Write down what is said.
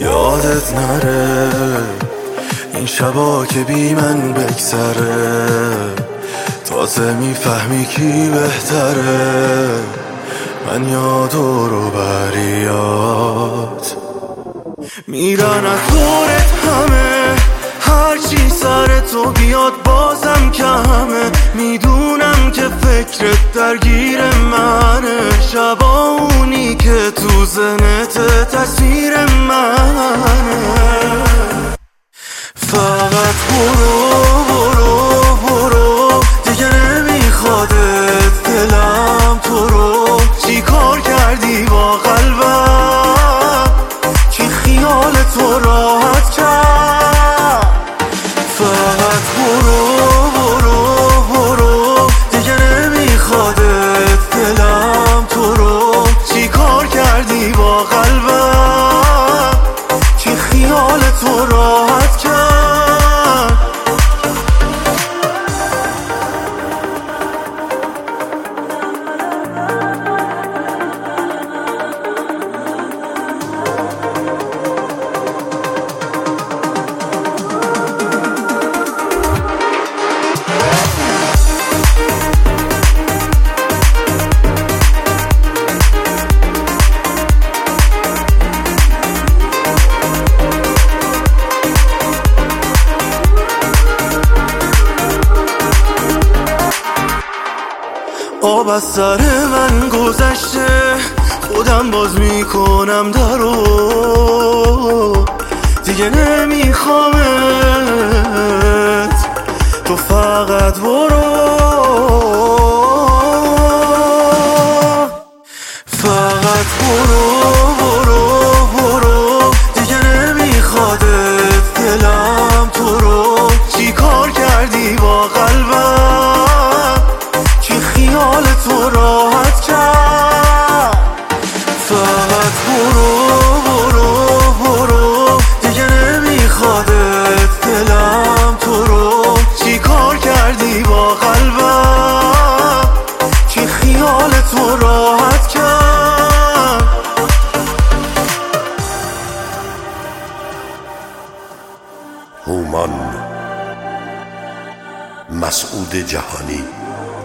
یادت نره این شبا که بی من بگذره، تازه میفهمی کی بهتره، من یا دور و بریات میرن از دورت همه، هرچی سر تو بیاد بازم کمه، میدونم که فکرت درگیر منه، شبا اونی که تو ذهنت تصویر منه، فقط برو برو برو دیگه نمیخوادت دلم تو رو، چی کار کردی با قلبم که خیال تو راحت کرد، فقط برو برو برو دیگه نمیخوادت دلم تو رو، چی کار کردی با قلبم که خیال تو راحت کرد. آب از سر من گذشته، خودم باز میکنم درو، دیگه نمیخوامت، تو فقط برو، فقط برو برو برو دیگه نمیخوادت دلم تو رو، چی کار کردی با قلبم که خیال تو راحت کرد، فقط برو برو برو دیگه نمیخوادت دلم تو رو، چی کار کردی با قلبم که خیال تو راحت کرد. هومان مسعود جهانی